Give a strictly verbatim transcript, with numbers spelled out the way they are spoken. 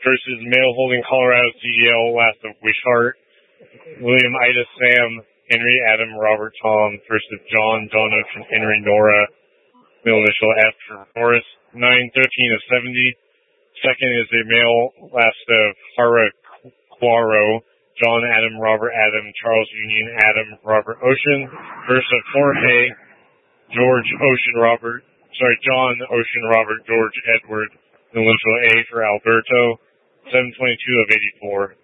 versus male holding Colorado C D L, last of Wishart, William Ida Sam, Henry Adam Robert Tom versus John John Ocean Henry Nora, middle initial F for Forrest, nine thirteen of seventy. Second is a male last of Hara Quaro, John Adam Robert Adam Charles Union Adam Robert Ocean versus Jorge George Ocean Robert, sorry, John Ocean Robert George Edward, middle initial A for Alberto, seven twenty-two of eighty-four.